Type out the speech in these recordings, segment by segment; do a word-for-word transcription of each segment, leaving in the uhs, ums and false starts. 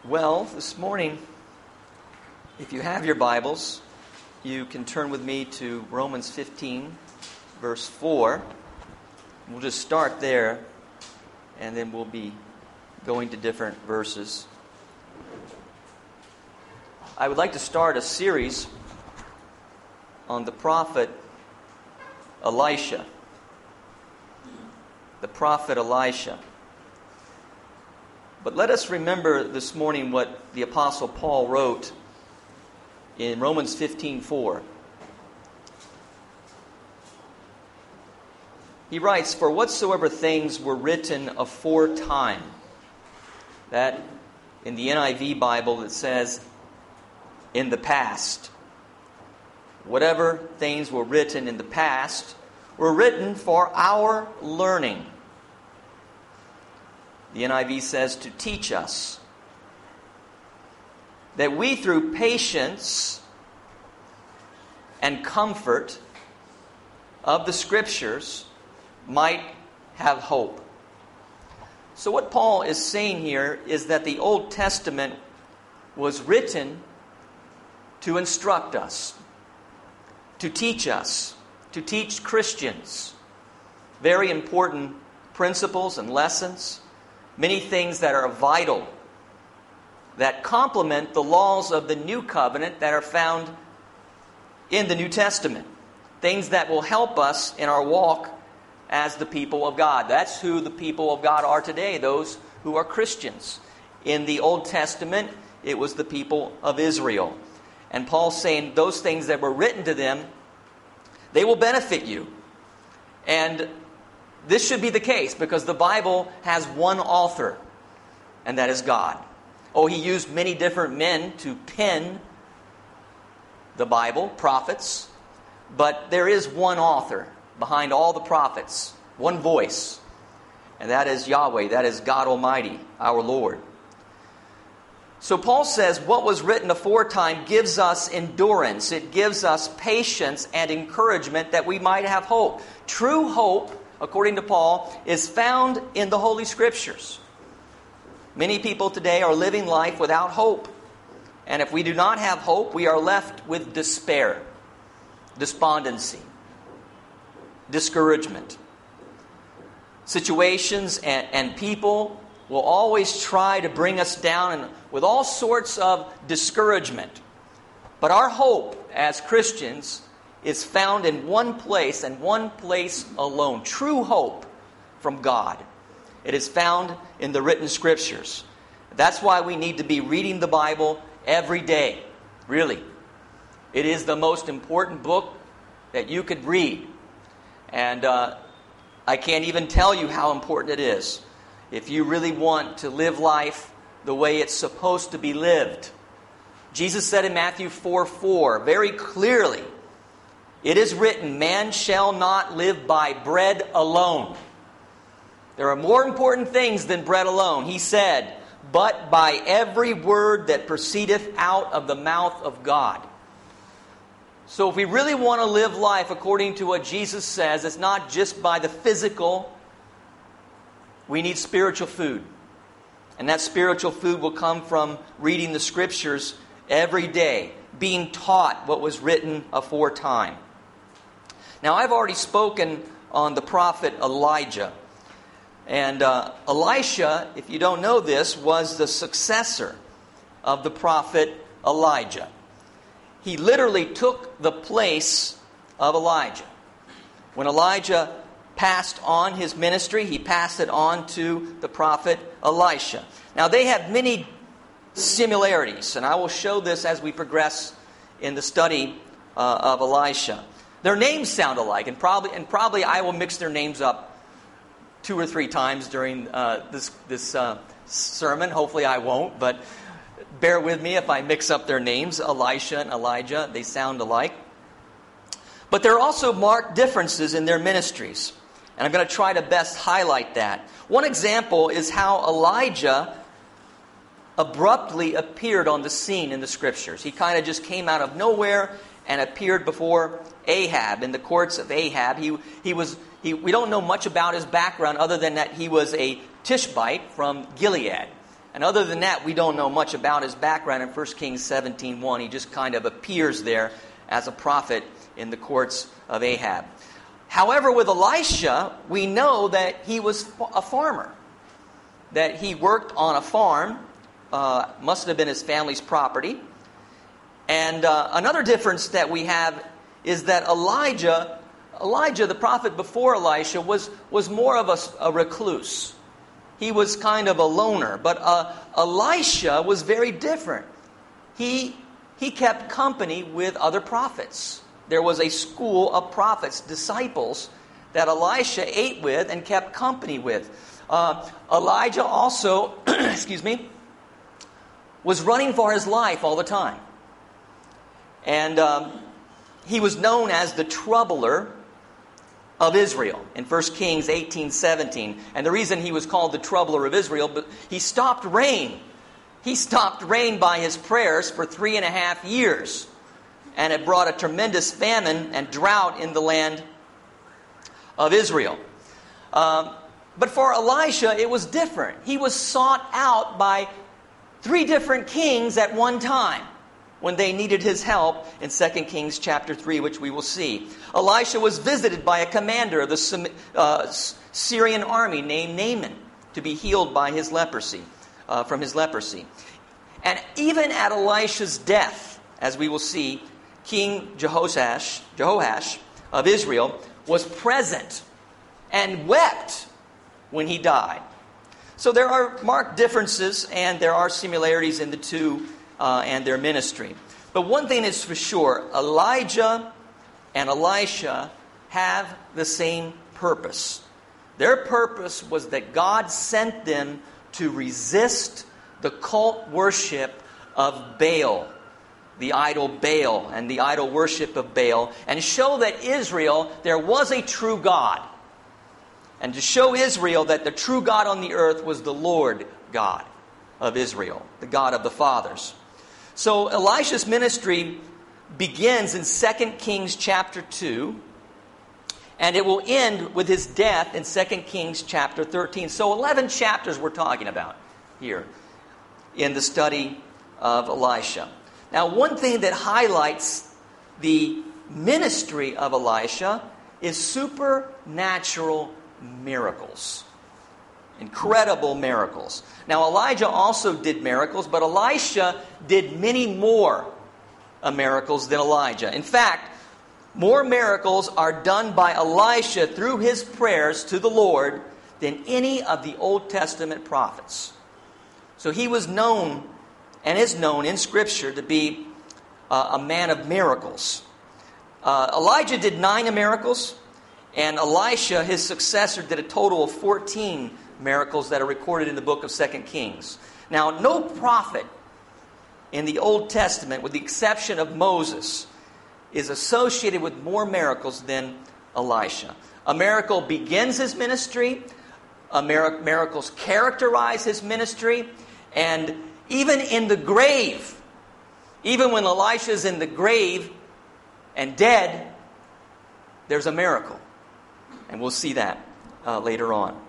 Well, this morning, if you have your Bibles, you can turn with me to Romans fifteen, verse four. We'll just start there, and then we'll be going to different verses. I would like to start a series on the prophet Elisha. The prophet Elisha. But let us remember this morning what the Apostle Paul wrote in Romans fifteen four. He writes, "For whatsoever things were written aforetime," that in the N I V Bible it says, "in the past." Whatever things were written in the past were written for our learning. The N I V says to teach us, that we through patience and comfort of the Scriptures might have hope. So what Paul is saying here is that the Old Testament was written to instruct us, to teach us, to teach Christians very important principles and lessons, many things that are vital, that complement the laws of the New Covenant that are found in the New Testament. Things that will help us in our walk as the people of God. That's who the people of God are today, those who are Christians. In the Old Testament, it was the people of Israel. And Paul's saying those things that were written to them, they will benefit you. And this should be the case because the Bible has one author, and that is God. Oh, He used many different men to pen the Bible, prophets, but there is one author behind all the prophets, one voice, and that is Yahweh, that is God Almighty, our Lord. So Paul says what was written aforetime gives us endurance, it gives us patience and encouragement that we might have hope. True hope, according to Paul, is found in the Holy Scriptures. Many people today are living life without hope. And if we do not have hope, we are left with despair, despondency, discouragement. Situations and, and people will always try to bring us down and with all sorts of discouragement. But our hope as Christians is found in one place and one place alone. True hope from God. It is found in the written Scriptures. That's why we need to be reading the Bible every day. Really. It is the most important book that you could read. And uh, I can't even tell you how important it is. If you really want to live life the way it's supposed to be lived. Jesus said in Matthew four four very clearly, "It is written, man shall not live by bread alone." There are more important things than bread alone. He said, "but by every word that proceedeth out of the mouth of God." So if we really want to live life according to what Jesus says, it's not just by the physical. We need spiritual food. And that spiritual food will come from reading the Scriptures every day, being taught what was written aforetime. Now, I've already spoken on the prophet Elijah. And uh, Elisha, if you don't know this, was the successor of the prophet Elijah. He literally took the place of Elijah. When Elijah passed on his ministry, he passed it on to the prophet Elisha. Now, they have many similarities, and I will show this as we progress in the study uh, of Elisha. Their names sound alike, and probably and probably I will mix their names up two or three times during uh, this this uh, sermon. Hopefully I won't, but bear with me if I mix up their names. Elisha and Elijah, they sound alike. But there are also marked differences in their ministries, and I'm going to try to best highlight that. One example is how Elijah abruptly appeared on the scene in the Scriptures. He kind of just came out of nowhere and appeared before Ahab, in the courts of Ahab. He he was he, we don't know much about his background other than that he was a Tishbite from Gilead. And other than that, we don't know much about his background in First Kings seventeen one. He just kind of appears there as a prophet in the courts of Ahab. However, with Elisha, we know that he was a farmer, that he worked on a farm, uh, must have been his family's property. And uh, another difference that we have is that Elijah, Elijah, the prophet before Elisha, was, was more of a, a recluse. He was kind of a loner. But uh, Elisha was very different. He, he kept company with other prophets. There was a school of prophets, disciples, that Elisha ate with and kept company with. Uh, Elijah also, excuse me, was running for his life all the time. And um, he was known as the troubler of Israel in First Kings eighteen seventeen. And the reason he was called the troubler of Israel, but he stopped rain. He stopped rain by his prayers for three and a half years. And it brought a tremendous famine and drought in the land of Israel. Um, but for Elisha, it was different. He was sought out by three different kings at one time when they needed his help in Second Kings chapter three, which we will see. Elisha was visited by a commander of the uh, Syrian army named Naaman to be healed by his leprosy, uh, from his leprosy. And even at Elisha's death, as we will see, King Jehoash, Jehoash of Israel was present and wept when he died. So there are marked differences and there are similarities in the two uh, and their ministry. But one thing is for sure, Elijah and Elisha have the same purpose. Their purpose was that God sent them to resist the cult worship of Baal, the idol Baal and the idol worship of Baal, and show that Israel, there was a true God. And to show Israel that the true God on the earth was the Lord God of Israel, the God of the fathers. So Elisha's ministry begins in Second Kings chapter two, and it will end with his death in Second Kings chapter thirteen. So eleven chapters we're talking about here in the study of Elisha. Now, one thing that highlights the ministry of Elisha is supernatural miracles. Incredible miracles. Now, Elijah also did miracles, but Elisha did many more uh, miracles than Elijah. In fact, more miracles are done by Elisha through his prayers to the Lord than any of the Old Testament prophets. So he was known and is known in Scripture to be uh, a man of miracles. Uh, Elijah did nine miracles, and Elisha, his successor, did a total of fourteen miracles that are recorded in the book of Second Kings. Now, no prophet in the Old Testament, with the exception of Moses, is associated with more miracles than Elisha. A miracle begins his ministry. A mir- miracles characterize his ministry. And even in the grave, even when Elisha is in the grave and dead, there's a miracle. And we'll see that uh, later on.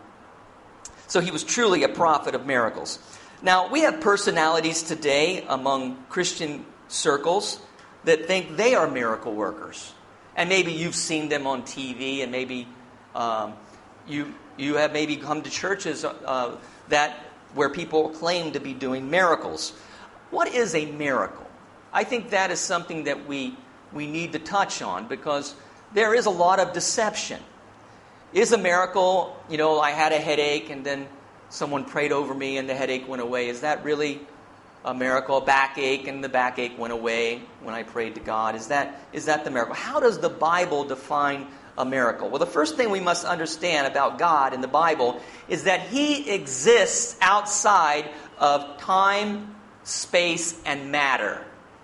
So he was truly a prophet of miracles. Now, we have personalities today among Christian circles that think they are miracle workers. And maybe you've seen them on T V, and maybe um, you you have maybe come to churches uh, that where people claim to be doing miracles. What is a miracle? I think that is something that we we need to touch on, because there is a lot of deception. Is a miracle, you know, I had a headache and then someone prayed over me and the headache went away. Is that really a miracle? A backache and the backache went away when I prayed to God. Is that is that the miracle? How does the Bible define a miracle? Well, the first thing we must understand about God in the Bible is that He exists outside of time, space, and matter.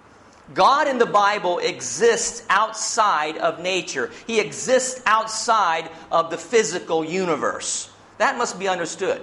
God in the Bible exists outside of nature. He exists outside of the physical universe. That must be understood.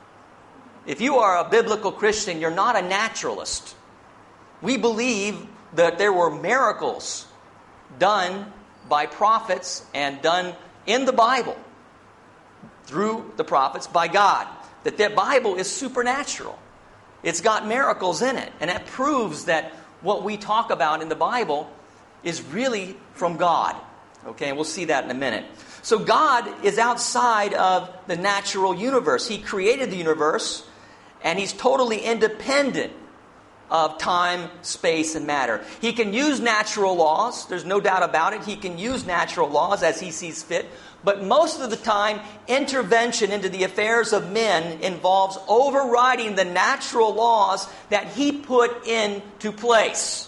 If you are a biblical Christian, you're not a naturalist. We believe that there were miracles done by prophets and done in the Bible through the prophets by God. That the Bible is supernatural. It's got miracles in it. And that proves that what we talk about in the Bible is really from God. Okay, and we'll see that in a minute. So God is outside of the natural universe. He created the universe, and He's totally independent of time, space, and matter. He can use natural laws. There's no doubt about it. He can use natural laws as He sees fit. But most of the time, intervention into the affairs of men involves overriding the natural laws that He put into place.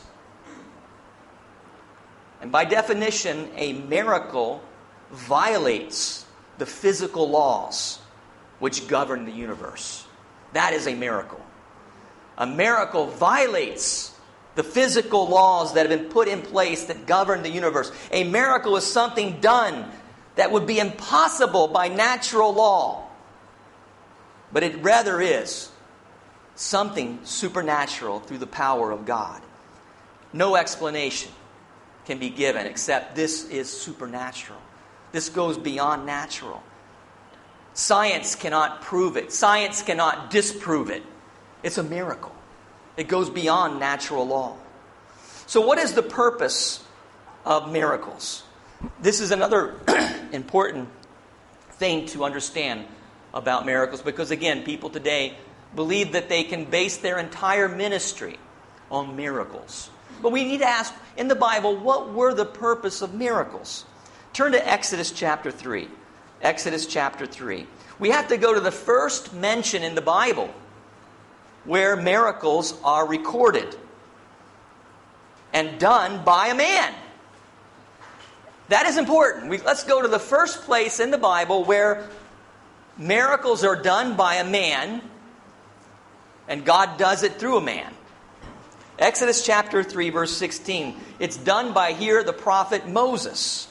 And by definition, a miracle violates the physical laws which govern the universe. That is a miracle. A miracle violates the physical laws that have been put in place that govern the universe. A miracle is something done that would be impossible by natural law. But it rather is something supernatural through the power of God. No explanation can be given except this is supernatural. This goes beyond natural. Science cannot prove it. Science cannot disprove it. It's a miracle. It goes beyond natural law. So what is the purpose of miracles? This is another important thing to understand about miracles, because again, people today believe that they can base their entire ministry on miracles. But we need to ask, in the Bible, what were the purpose of miracles? Turn to Exodus chapter three. Exodus chapter three. We have to go to the first mention in the Bible where miracles are recorded and done by a man. That is important. We, let's go to the first place in the Bible where miracles are done by a man and God does it through a man. Exodus chapter three, verse sixteen. It's done by here the prophet Moses.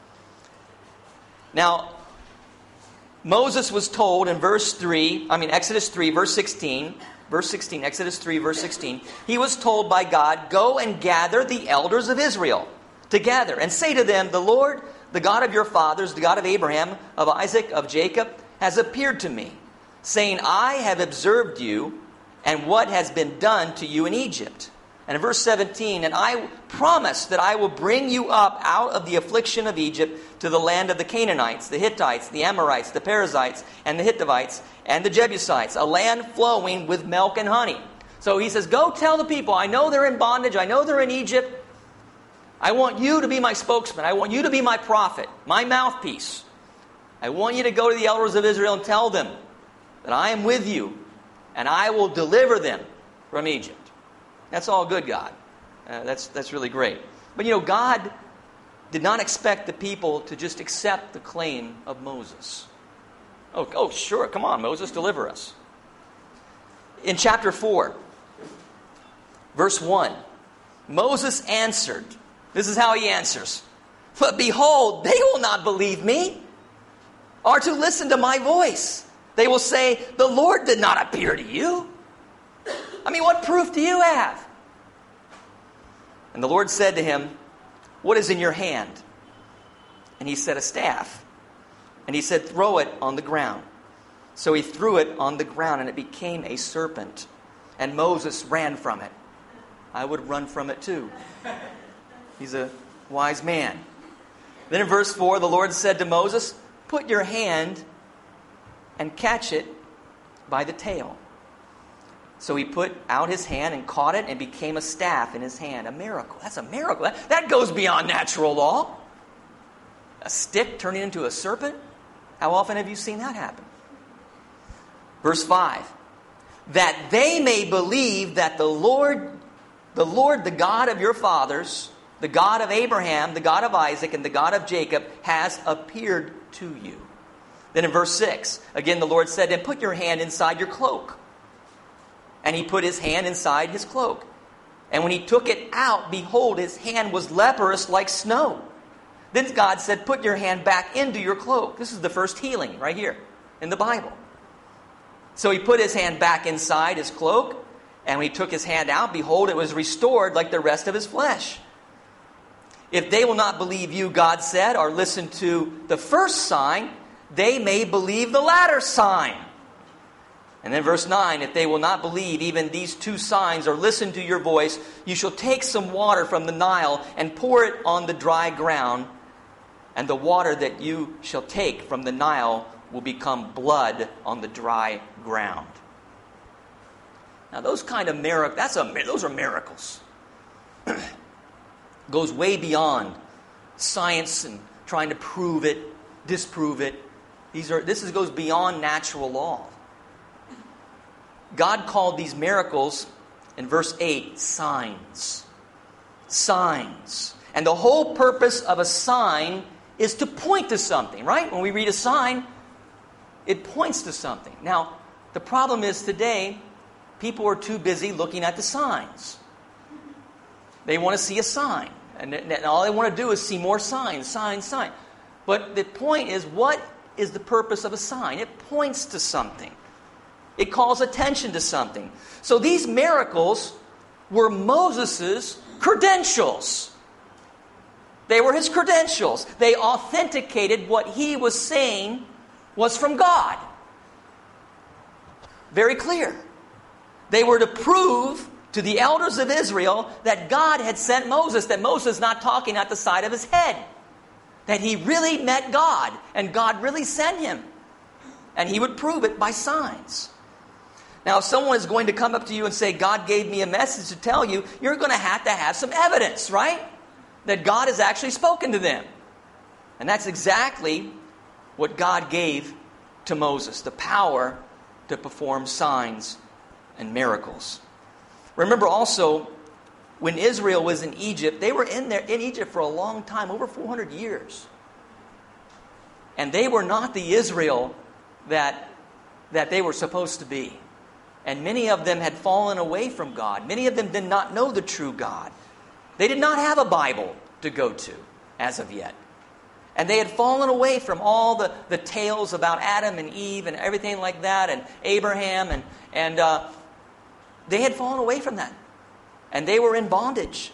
Now, Moses was told in verse three, I mean Exodus three, verse sixteen, verse sixteen, Exodus three, verse sixteen, he was told by God, "Go and gather the elders of Israel together and say to them, the Lord, the God of your fathers, the God of Abraham, of Isaac, of Jacob, has appeared to me, saying, I have observed you and what has been done to you in Egypt." And in verse seventeen, "And I promise that I will bring you up out of the affliction of Egypt to the land of the Canaanites, the Hittites, the Amorites, the Perizzites, and the Hittites, and the Jebusites, a land flowing with milk and honey." So he says, go tell the people, I know they're in bondage, I know they're in Egypt. I want you to be my spokesman. I want you to be my prophet, my mouthpiece. I want you to go to the elders of Israel and tell them that I am with you, and I will deliver them from Egypt. That's all good, God. Uh, that's that's really great. But you know, God did not expect the people to just accept the claim of Moses. Oh, oh, sure, come on, Moses, deliver us. In chapter four, verse one, Moses answered. This is how he answers. "But behold, they will not believe me, or to listen to my voice. They will say, the Lord did not appear to you." I mean, what proof do you have? And the Lord said to him, "What is in your hand?" And he said, "A staff." And he said, "Throw it on the ground." So he threw it on the ground, and it became a serpent. And Moses ran from it. I would run from it too. He's a wise man. Then in verse four, the Lord said to Moses, "Put your hand and catch it by the tail." So he put out his hand and caught it, and became a staff in his hand. A miracle. That's a miracle. That, that goes beyond natural law. A stick turning into a serpent? How often have you seen that happen? Verse five. "That they may believe that the Lord, the Lord, the God of your fathers, the God of Abraham, the God of Isaac, and the God of Jacob, has appeared to you." Then in verse six, again the Lord said to him, "Put your hand inside your cloak." And he put his hand inside his cloak. And when he took it out, behold, his hand was leprous like snow. Then God said, "Put your hand back into your cloak." This is the first healing right here in the Bible. So he put his hand back inside his cloak. And when he took his hand out, behold, it was restored like the rest of his flesh. "If they will not believe you," God said, "or listen to the first sign, they may believe the latter sign." And then verse nine, if they will not believe even these two signs or listen to your voice, you shall take some water from the Nile and pour it on the dry ground, and the water that you shall take from the Nile will become blood on the dry ground. Now those kind of miracles, that's a, those are miracles. Goes way beyond science and trying to prove it, disprove it. These are, this is, goes beyond natural law. God called these miracles, in verse eight, signs. Signs. And the whole purpose of a sign is to point to something, right? When we read a sign, it points to something. Now, the problem is today, people are too busy looking at the signs. They want to see a sign. And all they want to do is see more signs, signs, signs. But the point is, what is the purpose of a sign? It points to something. It calls attention to something. So these miracles were Moses' credentials. They were his credentials. They authenticated what he was saying was from God. Very clear. They were to prove to the elders of Israel that God had sent Moses, that Moses is not talking at the side of his head, that he really met God, and God really sent him. And he would prove it by signs. Now, if someone is going to come up to you and say, God gave me a message to tell you, you're going to have to have some evidence, right? That God has actually spoken to them. And that's exactly what God gave to Moses, the power to perform signs and miracles. Remember also, when Israel was in Egypt, they were in there in Egypt for a long time, over four hundred years. And they were not the Israel that, that they were supposed to be. And many of them had fallen away from God. Many of them did not know the true God. They did not have a Bible to go to as of yet. And they had fallen away from all the, the tales about Adam and Eve and everything like that, and Abraham, and, and uh, they had fallen away from that. And they were in bondage.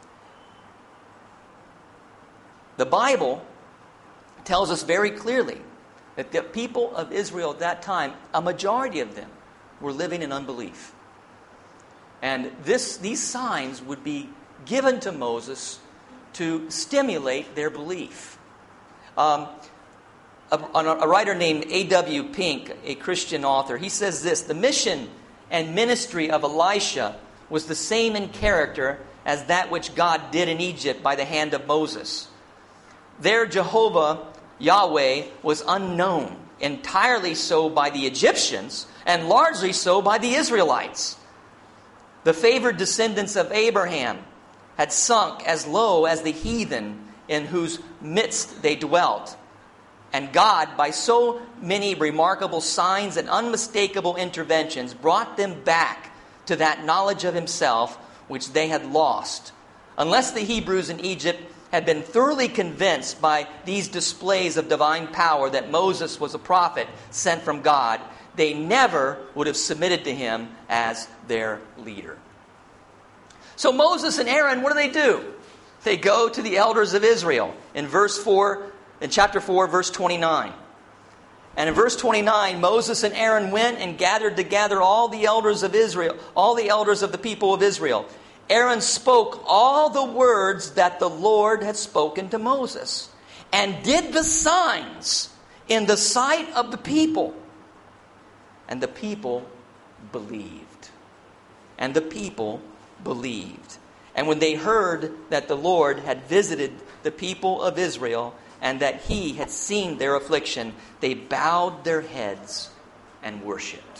The Bible tells us very clearly that the people of Israel at that time, a majority of them, were living in unbelief. And this, these signs would be given to Moses to stimulate their belief. Um, a, a writer named A W Pink, a Christian author, he says this: the mission and ministry of Elisha was the same in character as that which God did in Egypt by the hand of Moses. There Jehovah, Yahweh, was unknown, entirely so by the Egyptians, and largely so by the Israelites. The favored descendants of Abraham had sunk as low as the heathen in whose midst they dwelt. And God, by so many remarkable signs and unmistakable interventions, brought them back to that knowledge of himself which they had lost. Unless the Hebrews in Egypt had been thoroughly convinced by these displays of divine power that Moses was a prophet sent from God, they never would have submitted to him as their leader. So Moses and Aaron, what do they do? They go to the elders of Israel in verse four, in chapter four, verse twenty-nine. And in verse twenty-nine, Moses and Aaron went and gathered together all the elders of Israel, all the elders of the people of Israel. Aaron spoke all the words that the Lord had spoken to Moses, and did the signs in the sight of the people. And the people believed. And the people believed. And when they heard that the Lord had visited the people of Israel, and that he had seen their affliction, they bowed their heads and worshipped.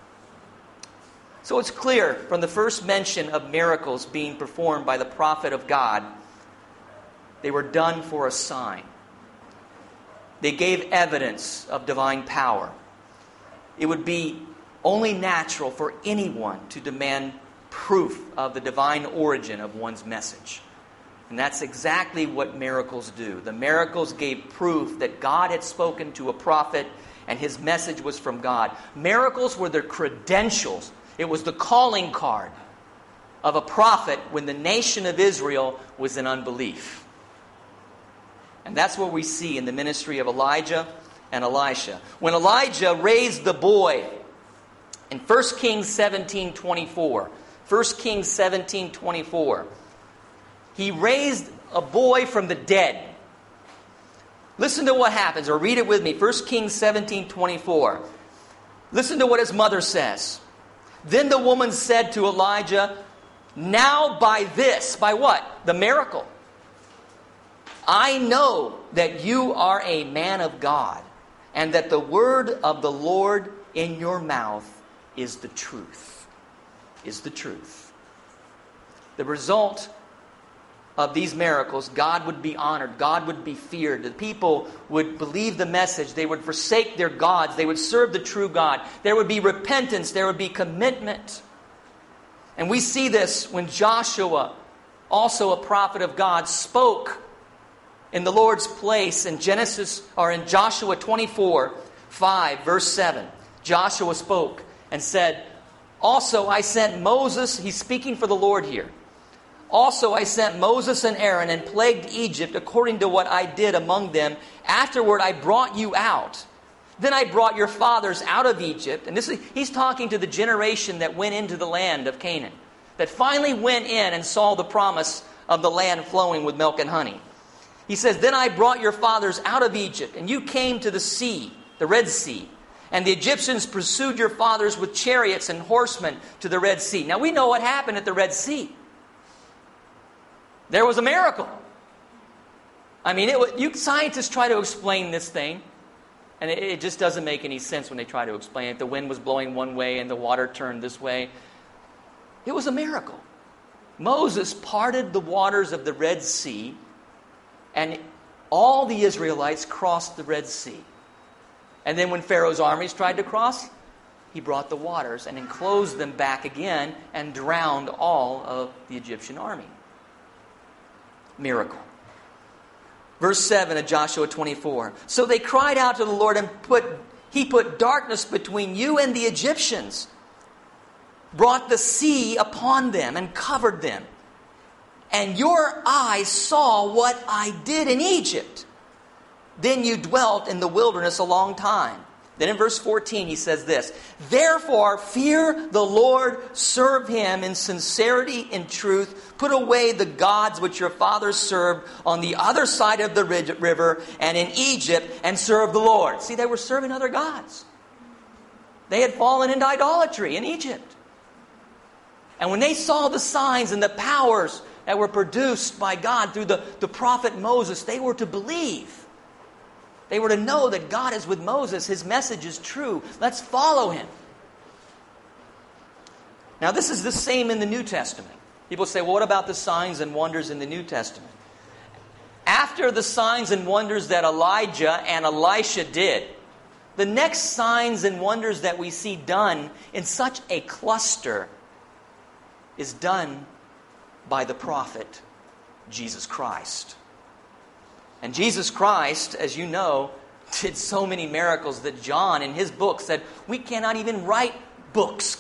So it's clear from the first mention of miracles being performed by the prophet of God, they were done for a sign. They gave evidence of divine power. It would be only natural for anyone to demand proof of the divine origin of one's message. And that's exactly what miracles do. The miracles gave proof that God had spoken to a prophet and his message was from God. Miracles were the credentials. It was the calling card of a prophet when the nation of Israel was in unbelief. And that's what we see in the ministry of Elijah and Elisha. When Elijah raised the boy In First Kings seventeen twenty-four, First Kings seventeen twenty-four, he raised a boy from the dead. Listen to what happens, or read it with me. First Kings seventeen twenty-four. Listen to what his mother says. Then the woman said to Elijah, now by this, by what? The miracle. I know that you are a man of God, and that the word of the Lord in your mouth is the truth. Is the truth. The result of these miracles, God would be honored. God would be feared. The people would believe the message. They would forsake their gods. They would serve the true God. There would be repentance. There would be commitment. And we see this when Joshua, also a prophet of God, spoke in the Lord's place in Genesis, or in Joshua twenty-four, five, verse seven. Joshua spoke and said, also I sent Moses, he's speaking for the Lord here. Also I sent Moses and Aaron and plagued Egypt according to what I did among them. Afterward I brought you out. Then I brought your fathers out of Egypt. And this is, he's talking to the generation that went into the land of Canaan, that finally went in and saw the promise of the land flowing with milk and honey. He says, then I brought your fathers out of Egypt, and you came to the sea, the Red Sea. And the Egyptians pursued your fathers with chariots and horsemen to the Red Sea. Now we know what happened at the Red Sea. There was a miracle. I mean, it, you scientists try to explain this thing, and it, it just doesn't make any sense when they try to explain it. The wind was blowing one way and the water turned this way. It was a miracle. Moses parted the waters of the Red Sea, and all the Israelites crossed the Red Sea. And then when Pharaoh's armies tried to cross, he brought the waters and enclosed them back again and drowned all of the Egyptian army. Miracle. Verse seven of Joshua twenty-four. So they cried out to the Lord, and put he put darkness between you and the Egyptians, brought the sea upon them and covered them. And your eyes saw what I did in Egypt. Then you dwelt in the wilderness a long time. Then in verse fourteen he says this, therefore fear the Lord, serve Him in sincerity, in truth. Put away the gods which your fathers served on the other side of the river and in Egypt, and serve the Lord. See, they were serving other gods. They had fallen into idolatry in Egypt. And when they saw the signs and the powers that were produced by God through the, the prophet Moses, they were to believe. They were to know that God is with Moses. His message is true. Let's follow him. Now, this is the same in the New Testament. People say, well, what about the signs and wonders in the New Testament? After the signs and wonders that Elijah and Elisha did, the next signs and wonders that we see done in such a cluster is done by the prophet Jesus Christ. And Jesus Christ, as you know, did so many miracles that John in his book said, we cannot even write books.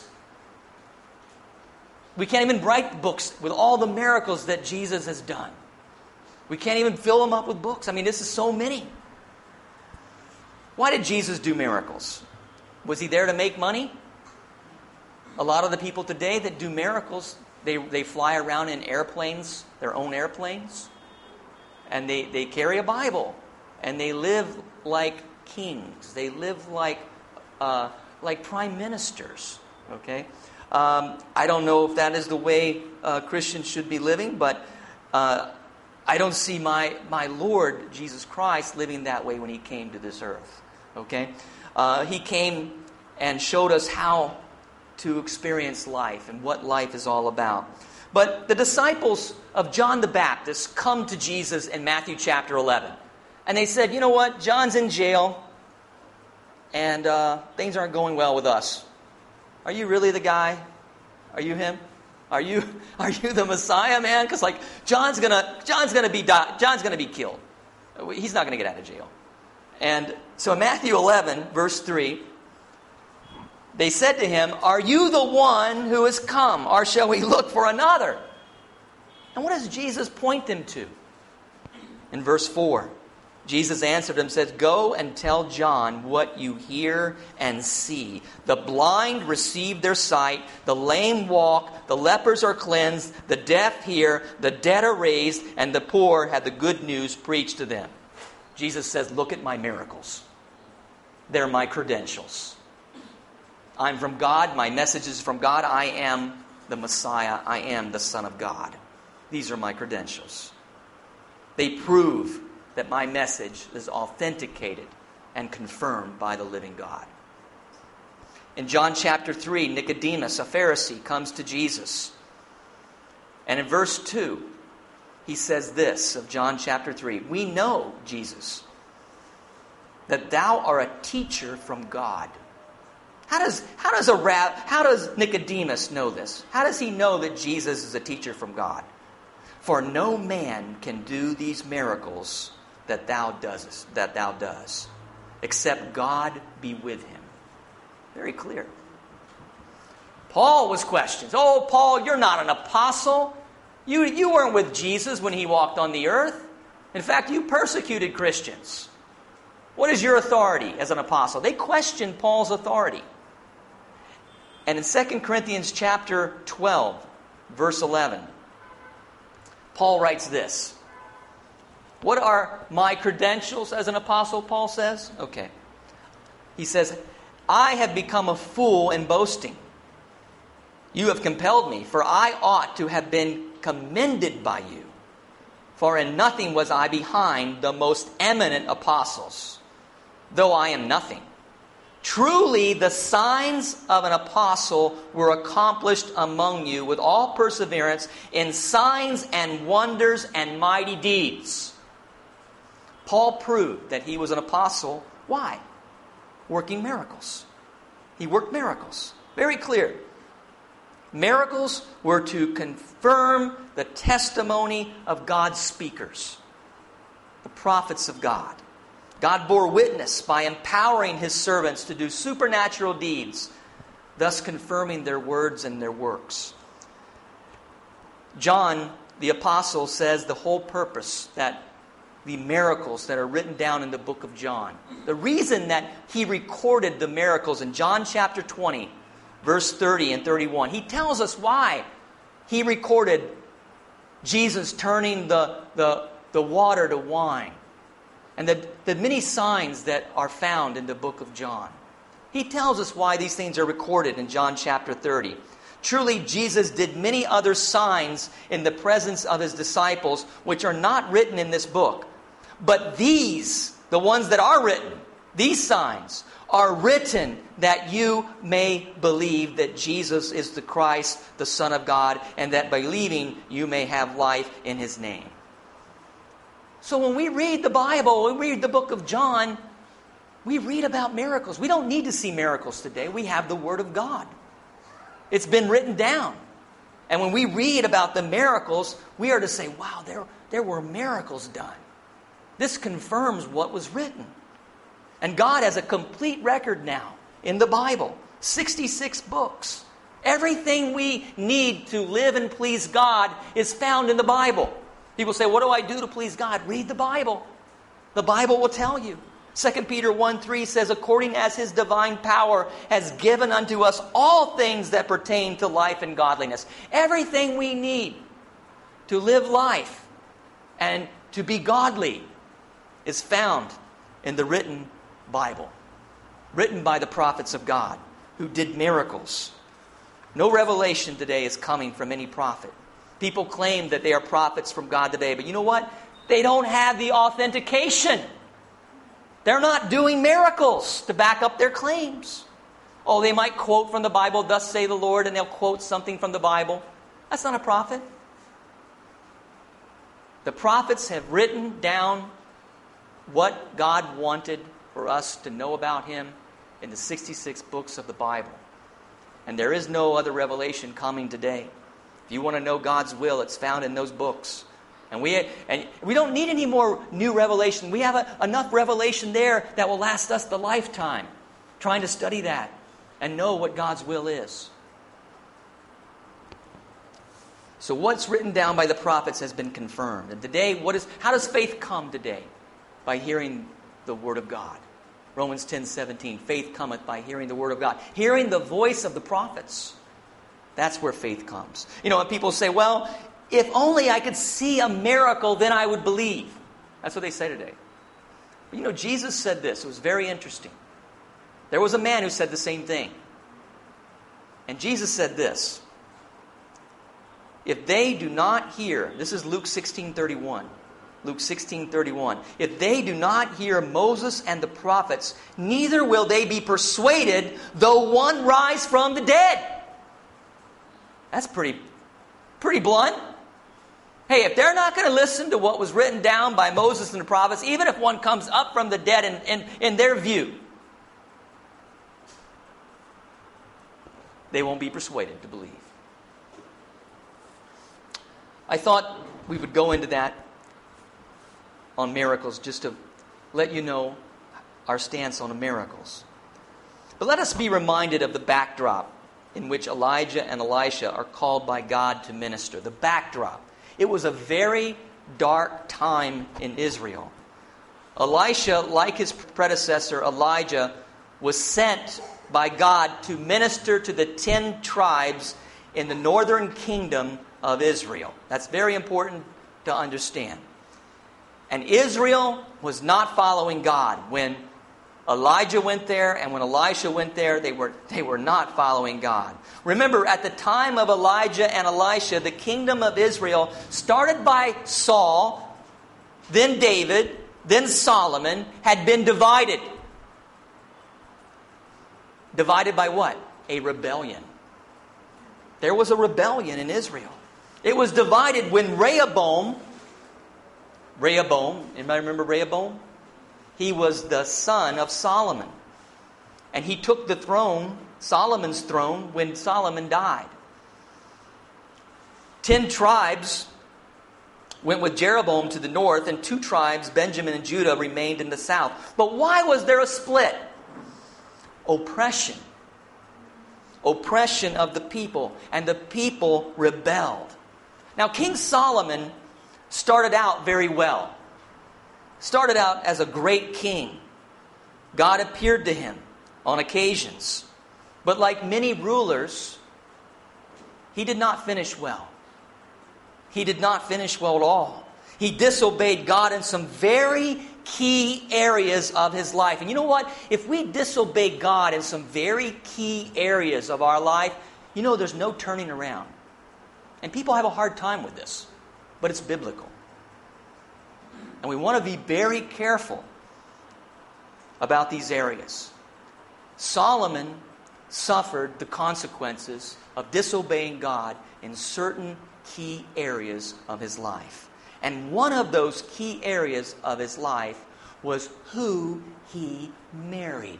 We can't even write books with all the miracles that Jesus has done. We can't even fill them up with books. I mean, this is so many. Why did Jesus do miracles? Was he there to make money? A lot of the people today that do miracles, they, they fly around in airplanes, their own airplanes. And they, they carry a Bible. And they live like kings. They live like uh, like prime ministers. Okay? Um, I don't know if that is the way uh, Christians should be living, but uh, I don't see my, my Lord Jesus Christ living that way when he came to this earth. Okay? Uh, he came and showed us how to experience life and what life is all about. But the disciples of John the Baptist come to Jesus in Matthew chapter eleven. And they said, you know what? John's in jail. And uh, things aren't going well with us. Are you really the guy? Are you him? Are you are you the Messiah, man? Because like John's gonna John's gonna be di- John's gonna be killed. He's not gonna get out of jail. And so in Matthew eleven, verse three, they said to him, are you the one who has come, or shall we look for another? And what does Jesus point them to? In verse four, Jesus answered him and said, "Go and tell John what you hear and see. The blind receive their sight, the lame walk, the lepers are cleansed, the deaf hear, the dead are raised, and the poor have the good news preached to them." Jesus says, look at my miracles. They're my credentials. I'm from God. My message is from God. I am the Messiah. I am the Son of God. These are my credentials. They prove that my message is authenticated and confirmed by the living God. In John chapter three, Nicodemus, a Pharisee, comes to Jesus. And in verse two, he says this of John chapter three, "We know, Jesus, that thou art a teacher from God." How does, how does a rab, how does Nicodemus know this? How does he know that Jesus is a teacher from God? "For no man can do these miracles that thou doest, that thou does, except God be with him." Very clear. Paul was questioned. "Oh, Paul, you're not an apostle. You, you weren't with Jesus when he walked on the earth. In fact, you persecuted Christians. What is your authority as an apostle?" They questioned Paul's authority. And in Second Corinthians chapter twelve, verse eleven, Paul writes this. What are my credentials as an apostle, Paul says? Okay. He says, "I have become a fool in boasting. You have compelled me, for I ought to have been commended by you. For in nothing was I behind the most eminent apostles, though I am nothing. Truly, the signs of an apostle were accomplished among you with all perseverance in signs and wonders and mighty deeds." Paul proved that he was an apostle. Why? Working miracles. He worked miracles. Very clear. Miracles were to confirm the testimony of God's speakers, the prophets of God. God bore witness by empowering his servants to do supernatural deeds, thus confirming their words and their works. John, the apostle, says the whole purpose that the miracles that are written down in the book of John, the reason that he recorded the miracles in John chapter twenty, verse thirty and thirty-one, he tells us why he recorded Jesus turning the, the, the water to wine, and the, the many signs that are found in the book of John. He tells us why these things are recorded in John chapter thirty. Truly, Jesus did many other signs in the presence of his disciples, which are not written in this book. But these, the ones that are written, these signs, are written that you may believe that Jesus is the Christ, the Son of God, and that believing you may have life in his name. So when we read the Bible, when we read the book of John, we read about miracles. We don't need to see miracles today. We have the Word of God. It's been written down. And when we read about the miracles, we are to say, wow, there, there were miracles done. This confirms what was written. And God has a complete record now in the Bible. sixty-six books. Everything we need to live and please God is found in the Bible. People say, what do I do to please God? Read the Bible. The Bible will tell you. Second Peter one three says, according as his divine power has given unto us all things that pertain to life and godliness. Everything we need to live life and to be godly is found in the written Bible, written by the prophets of God who did miracles. No revelation today is coming from any prophet. People claim that they are prophets from God today, but you know what? They don't have the authentication. They're not doing miracles to back up their claims. Oh, they might quote from the Bible, thus say the Lord, and they'll quote something from the Bible. That's not a prophet. The prophets have written down what God wanted for us to know about him in the sixty-six books of the Bible. And there is no other revelation coming today. If you want to know God's will, it's found in those books. And we and we don't need any more new revelation. We have a, enough revelation there that will last us the lifetime trying to study that and know what God's will is. So what's written down by the prophets has been confirmed. And today, what is how does faith come today? by hearing the Word of God. Romans ten seventeen, faith cometh by hearing the Word of God. Hearing the voice of the prophets. That's where faith comes. You know, and people say, well, if only I could see a miracle, then I would believe. That's what they say today. But you know, Jesus said this. It was very interesting. There was a man who said the same thing. And Jesus said this. If they do not hear, this is Luke sixteen thirty-one. Luke sixteen thirty-one. If they do not hear Moses and the prophets, neither will they be persuaded, though one rise from the dead. That's pretty, pretty blunt. Hey, if they're not going to listen to what was written down by Moses and the prophets, even if one comes up from the dead in, in, in their view, they won't be persuaded to believe. I thought we would go into that on miracles just to let you know our stance on miracles. But let us be reminded of the backdrop in which Elijah and Elisha are called by God to minister. The backdrop. It was a very dark time in Israel. Elisha, like his predecessor Elijah, was sent by God to minister to the ten tribes in the northern kingdom of Israel. That's very important to understand. And Israel was not following God. When Elijah went there and when Elisha went there, they were, they were not following God. Remember, at the time of Elijah and Elisha, the kingdom of Israel started by Saul, then David, then Solomon, had been divided. Divided by what? A rebellion. There was a rebellion in Israel. It was divided when Rehoboam, Rehoboam, anybody remember Rehoboam? He was the son of Solomon. And he took the throne, Solomon's throne, when Solomon died. Ten tribes went with Jeroboam to the north, and two tribes, Benjamin and Judah, remained in the south. But why was there a split? Oppression. Oppression of the people. And the people rebelled. Now, King Solomon started out very well. Started out as a great king. God appeared to him on occasions. But like many rulers, he did not finish well. He did not finish well at all. He disobeyed God in some very key areas of his life. And you know what? If we disobey God in some very key areas of our life, you know there's no turning around. And people have a hard time with this. But it's biblical. And we want to be very careful about these areas. Solomon suffered the consequences of disobeying God in certain key areas of his life. And one of those key areas of his life was who he married.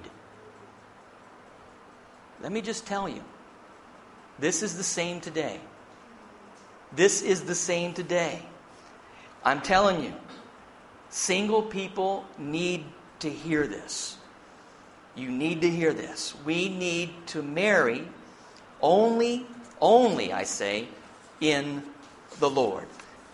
Let me just tell you, this is the same today. This is the same today. I'm telling you, single people need to hear this. You need to hear this. We need to marry only, only, I say, in the Lord.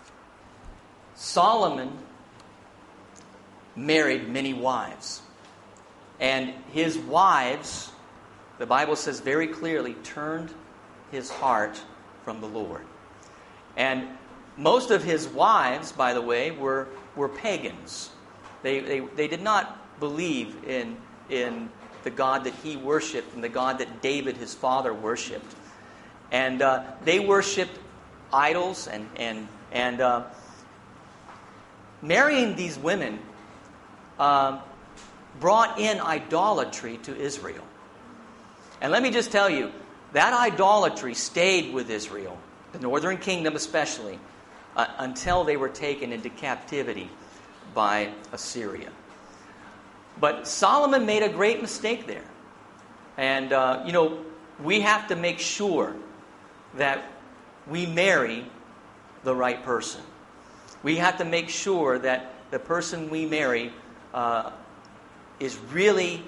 Solomon married many wives. And his wives, the Bible says very clearly, turned his heart from the Lord. And most of his wives, by the way, were, were pagans. They, they, they did not believe in, in the God that he worshipped and the God that David, his father, worshipped. And uh, they worshipped idols and, and, and uh, marrying these women uh, brought in idolatry to Israel. And let me just tell you, that idolatry stayed with Israel, the northern kingdom especially, uh, until they were taken into captivity by Assyria. But Solomon made a great mistake there. And, uh, you know, we have to make sure that we marry the right person. We have to make sure that the person we marry uh, is really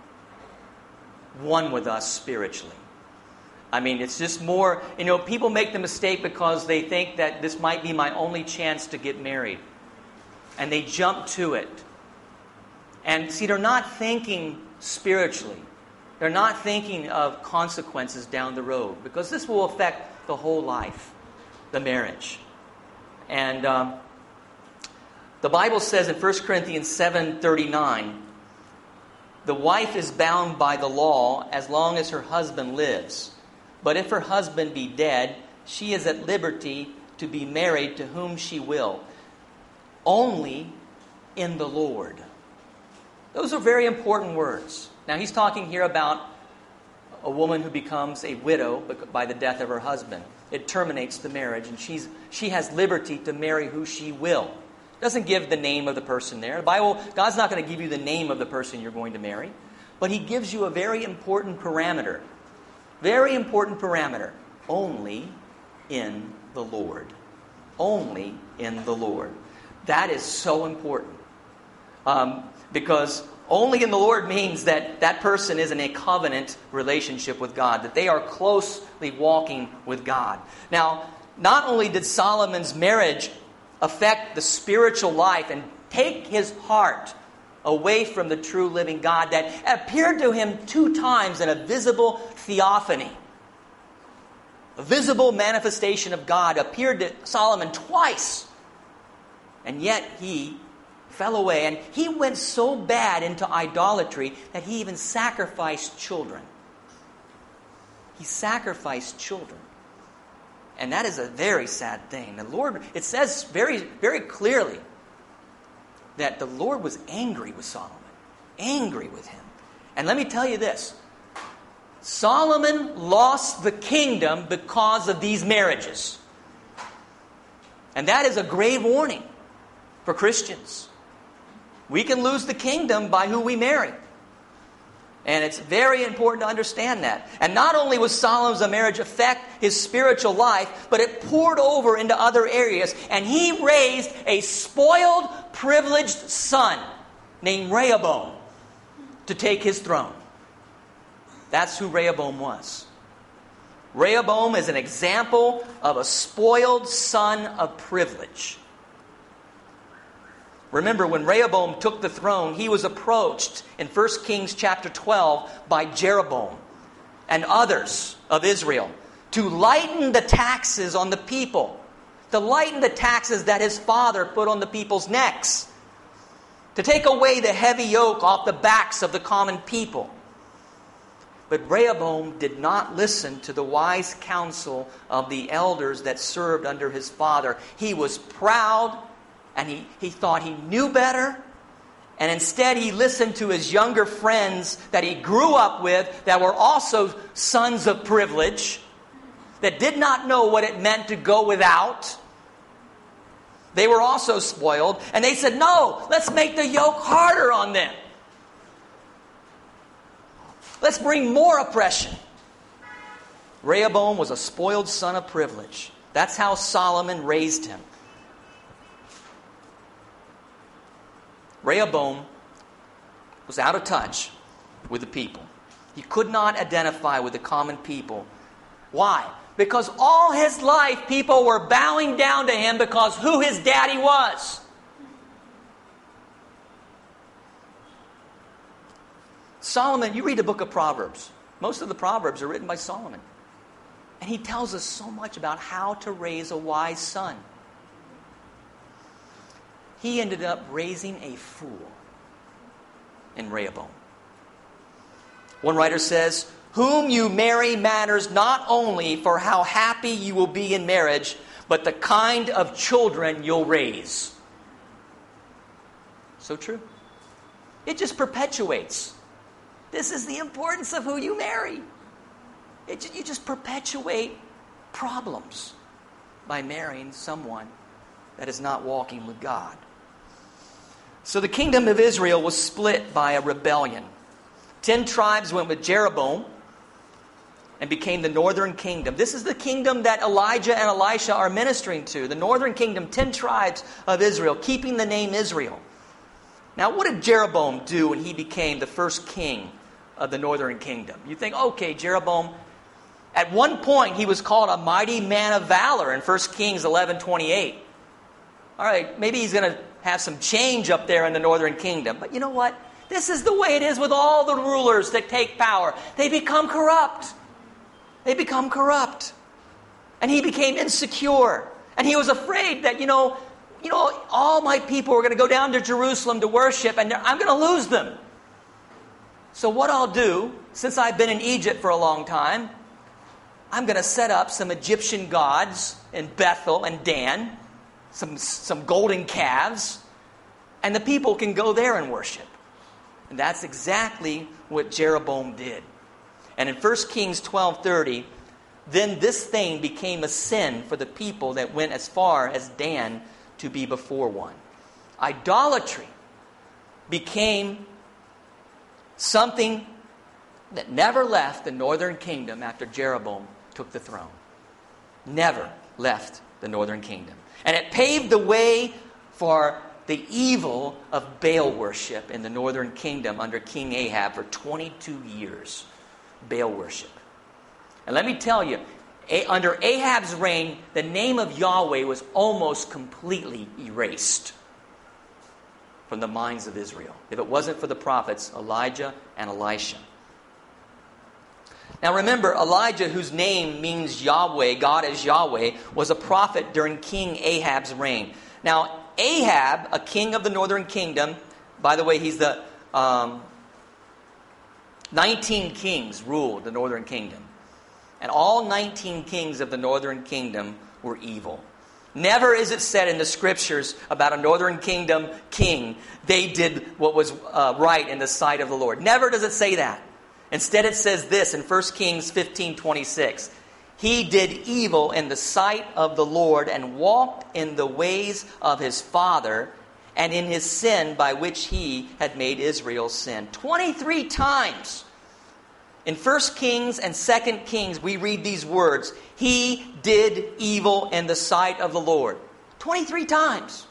one with us spiritually. I mean, it's just more, you know, people make the mistake because they think that this might be my only chance to get married. And they jump to it. And see, they're not thinking spiritually. They're not thinking of consequences down the road, because this will affect the whole life, the marriage. And um, the Bible says in First Corinthians seven thirty-nine, the wife is bound by the law as long as her husband lives. But if her husband be dead, she is at liberty to be married to whom she will, only in the Lord. Those are very important words. Now he's talking here about a woman who becomes a widow by the death of her husband. It terminates the marriage, and she's she has liberty to marry who she will. Doesn't give the name of the person there. The Bible, God's not going to give you the name of the person you're going to marry, but He gives you a very important parameter. Very important parameter. Only in the Lord. Only in the Lord. That is so important. Um, because only in the Lord means that that person is in a covenant relationship with God, that they are closely walking with God. Now, not only did Solomon's marriage affect the spiritual life and take his heart away from the true living God that appeared to him two times in a visible theophany. A visible manifestation of God appeared to Solomon twice. And yet he fell away, and he went so bad into idolatry that he even sacrificed children. He sacrificed children. And that is a very sad thing. The Lord, it says very, very clearly that the Lord was angry with Solomon. Angry with him. And let me tell you this. Solomon lost the kingdom because of these marriages. And that is a grave warning for Christians. We can lose the kingdom by who we marry. And it's very important to understand that. And not only was Solomon's marriage affect his spiritual life, but it poured over into other areas. And he raised a spoiled, privileged son named Rehoboam to take his throne. That's who Rehoboam was. Rehoboam is an example of a spoiled son of privilege. Remember, when Rehoboam took the throne, he was approached in First Kings chapter twelve by Jeroboam and others of Israel to lighten the taxes on the people, to lighten the taxes that his father put on the people's necks, to take away the heavy yoke off the backs of the common people. But Rehoboam did not listen to the wise counsel of the elders that served under his father. He was proud, and he, he thought he knew better. And instead he listened to his younger friends that he grew up with that were also sons of privilege, that did not know what it meant to go without. They were also spoiled. And they said, no, let's make the yoke harder on them. Let's bring more oppression. Rehoboam was a spoiled son of privilege. That's how Solomon raised him. Rehoboam was out of touch with the people. He could not identify with the common people. Why? Because all his life people were bowing down to him because who his daddy was. Solomon, you read the book of Proverbs. Most of the Proverbs are written by Solomon. And he tells us so much about how to raise a wise son. He ended up raising a fool in Rehoboam. One writer says, whom you marry matters not only for how happy you will be in marriage, but the kind of children you'll raise. So true. It just perpetuates. This is the importance of who you marry. It, you just perpetuate problems by marrying someone that is not walking with God. So the kingdom of Israel was split by a rebellion. Ten tribes went with Jeroboam and became the northern kingdom. This is the kingdom that Elijah and Elisha are ministering to. The northern kingdom, ten tribes of Israel, keeping the name Israel. Now, what did Jeroboam do when he became the first king of the northern kingdom? You think, okay, Jeroboam, at one point he was called a mighty man of valor in First Kings eleven twenty-eight. All right, maybe he's going to have some change up there in the northern kingdom. But you know what? This is the way it is with all the rulers that take power. They become corrupt. They become corrupt. And he became insecure. And he was afraid that, you know, you know, all my people are going to go down to Jerusalem to worship, and I'm going to lose them. So what I'll do, since I've been in Egypt for a long time, I'm going to set up some Egyptian gods in Bethel and Dan, some, some golden calves, and the people can go there and worship. And that's exactly what Jeroboam did. And in First Kings twelve thirty, then this thing became a sin for the people that went as far as Dan to be before one. Idolatry became something that never left the northern kingdom after Jeroboam took the throne. Never left the northern kingdom. And it paved the way for the evil of Baal worship in the northern kingdom under King Ahab for twenty-two years. Baal worship. And let me tell you, under Ahab's reign, the name of Yahweh was almost completely erased from the minds of Israel, if it wasn't for the prophets Elijah and Elisha. Now remember, Elijah, whose name means Yahweh, God is Yahweh, was a prophet during King Ahab's reign. Now, Ahab, a king of the northern kingdom, by the way, he's the um, nineteen kings ruled the northern kingdom. And all nineteen kings of the northern kingdom were evil. Never is it said in the scriptures about a northern kingdom king, they did what was uh, right in the sight of the Lord. Never does it say that. Instead it says this in First Kings fifteen twenty-six. He did evil in the sight of the Lord and walked in the ways of his father and in his sin by which he had made Israel sin. twenty-three times in First Kings and Second Kings we read these words. He did evil in the sight of the Lord. twenty-three times.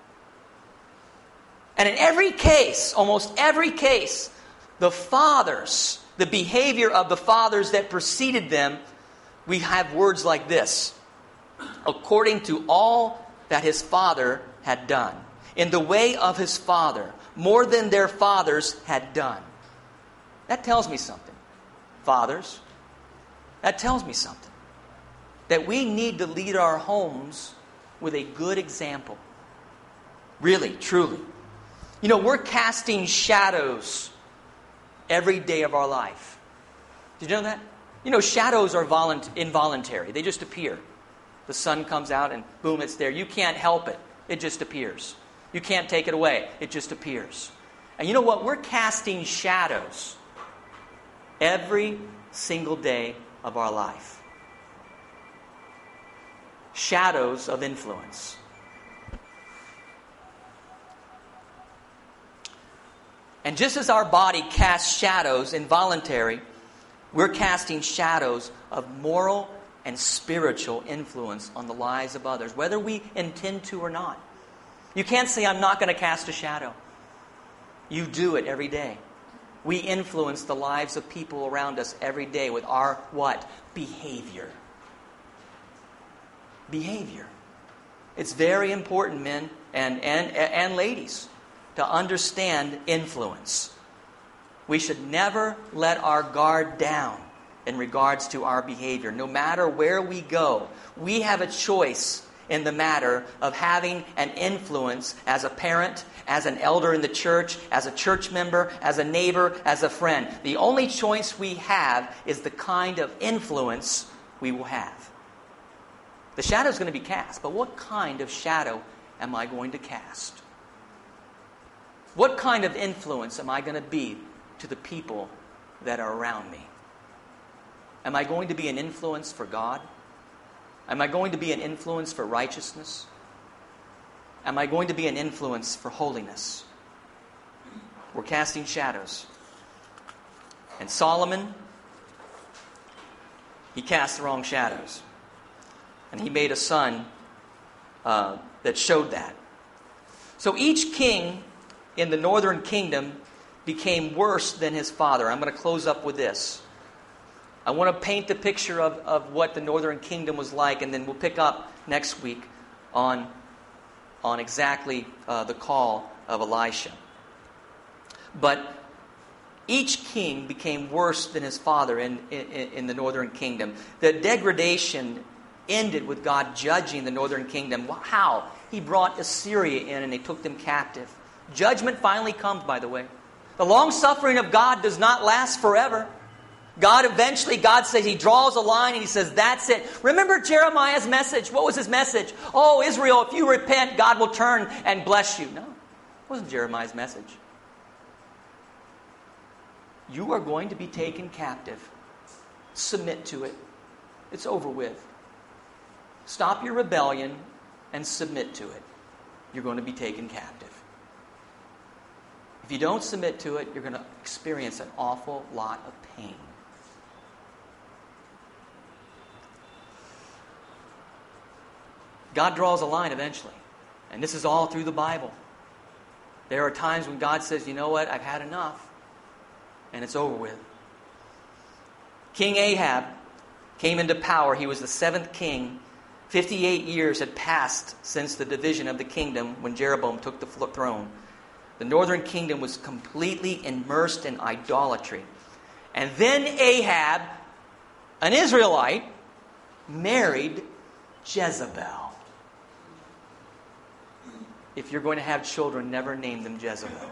And in every case, almost every case, the fathers, the behavior of the fathers that preceded them, we have words like this. According to all that his father had done. In the way of his father. More than their fathers had done. That tells me something. Fathers. That tells me something. That we need to lead our homes with a good example. Really, truly. You know, we're casting shadows every day of our life. Did you know that? You know, shadows are volunt- involuntary. They just appear. The sun comes out and boom, it's there. You can't help it. It just appears. You can't take it away. It just appears. And you know what? We're casting shadows every single day of our life. Shadows of influence. And just as our body casts shadows involuntary, we're casting shadows of moral and spiritual influence on the lives of others, whether we intend to or not. You can't say, I'm not going to cast a shadow. You do it every day. We influence the lives of people around us every day with our what? Behavior. Behavior. It's very important, men and, and, and ladies, to understand influence. We should never let our guard down in regards to our behavior. No matter where we go, we have a choice in the matter of having an influence as a parent, as an elder in the church, as a church member, as a neighbor, as a friend. The only choice we have is the kind of influence we will have. The shadow is going to be cast, but what kind of shadow am I going to cast? What kind of influence am I going to be to the people that are around me? Am I going to be an influence for God? Am I going to be an influence for righteousness? Am I going to be an influence for holiness? We're casting shadows. And Solomon, he cast the wrong shadows. And he made a son uh, that showed that. So each king in the northern kingdom became worse than his father. I'm going to close up with this. I want to paint the picture of, of what the northern kingdom was like, and then we'll pick up next week on, on exactly uh, the call of Elisha. But each king became worse than his father in, in, in the northern kingdom. The degradation ended with God judging the northern kingdom. How? He brought Assyria in and they took them captive. Judgment finally comes, by the way. The long-suffering of God does not last forever. God eventually, God says, He draws a line and He says, that's it. Remember Jeremiah's message? What was his message? Oh, Israel, if you repent, God will turn and bless you. No, it wasn't Jeremiah's message. You are going to be taken captive. Submit to it. It's over with. Stop your rebellion and submit to it. You're going to be taken captive. If you don't submit to it, you're going to experience an awful lot of pain. God draws a line eventually. And this is all through the Bible. There are times when God says, you know what, I've had enough. And it's over with. King Ahab came into power. He was the seventh king. fifty-eight years had passed since the division of the kingdom when Jeroboam took the throne. The northern kingdom was completely immersed in idolatry. And then Ahab, an Israelite, married Jezebel. If you're going to have children, never name them Jezebel.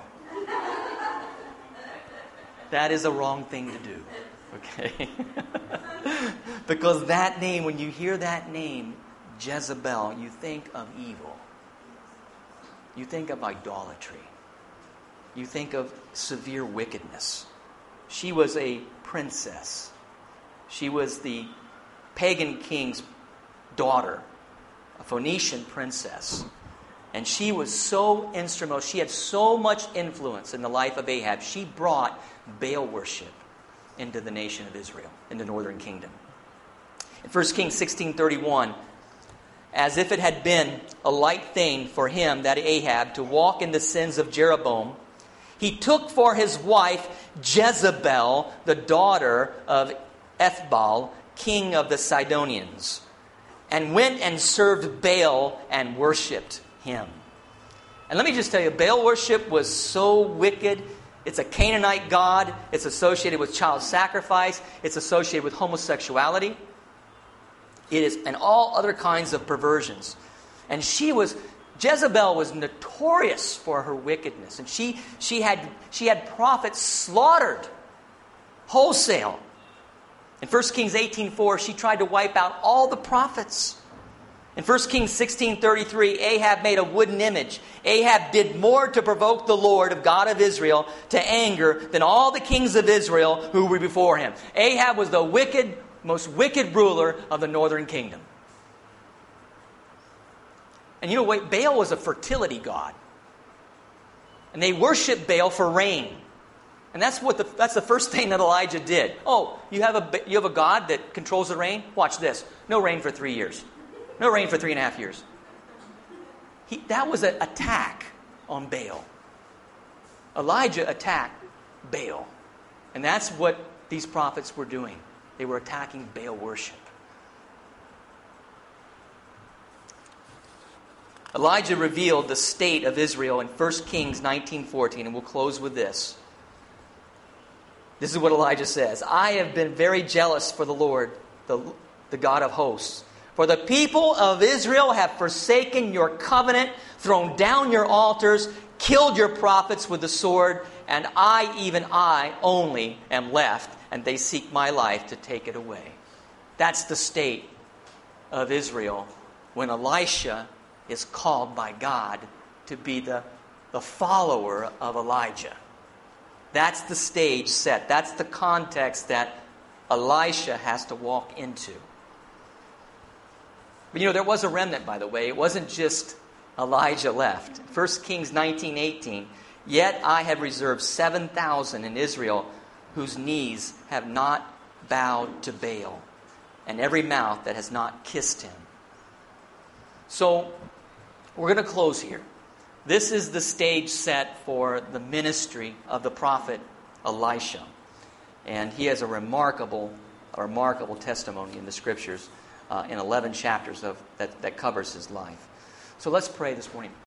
That is a wrong thing to do. Okay? Because that name, when you hear that name, Jezebel, you think of evil. You think of idolatry. You think of severe wickedness. She was a princess. She was the pagan king's daughter, a Phoenician princess. And she was so instrumental. She had so much influence in the life of Ahab. She brought Baal worship into the nation of Israel, in the northern kingdom. In First Kings sixteen thirty-one, as if it had been a light thing for him, that Ahab, to walk in the sins of Jeroboam, he took for his wife Jezebel, the daughter of Ethbaal, king of the Sidonians, and went and served Baal and worshipped him. And let me just tell you, Baal worship was so wicked. It's a Canaanite god. It's associated with child sacrifice. It's associated with homosexuality. It is, and all other kinds of perversions. And she was, Jezebel was notorious for her wickedness. And she, she had, she had prophets slaughtered wholesale. In First Kings eighteen four, she tried to wipe out all the prophets. In First Kings sixteen thirty-three, Ahab made a wooden image. Ahab did more to provoke the Lord, of God of Israel, to anger than all the kings of Israel who were before him. Ahab was the wicked, most wicked ruler of the northern kingdom. And you know what? Baal was a fertility god. And they worshiped Baal for rain. And that's what the, that's the first thing that Elijah did. Oh, you have a you have a god that controls the rain? Watch this. No rain for three years. No rain for three and a half years. He, that was an attack on Baal. Elijah attacked Baal. And that's what these prophets were doing. They were attacking Baal worship. Elijah revealed the state of Israel in First Kings nineteen fourteen, and we'll close with this. This is what Elijah says. I have been very jealous for the Lord, the, the God of hosts. For the people of Israel have forsaken your covenant, thrown down your altars, killed your prophets with the sword, and I, even I, only am left, and they seek my life to take it away. That's the state of Israel when Elisha is called by God to be the, the follower of Elijah. That's the stage set. That's the context that Elisha has to walk into. But you know, there was a remnant, by the way. It wasn't just Elijah left. First Kings nineteen eighteen, yet I have reserved seven thousand in Israel whose knees have not bowed to Baal, and every mouth that has not kissed him. So, we're going to close here. This is the stage set for the ministry of the prophet Elisha. And he has a remarkable, a remarkable testimony in the Scriptures uh, in eleven chapters of that, that covers his life. So let's pray this morning.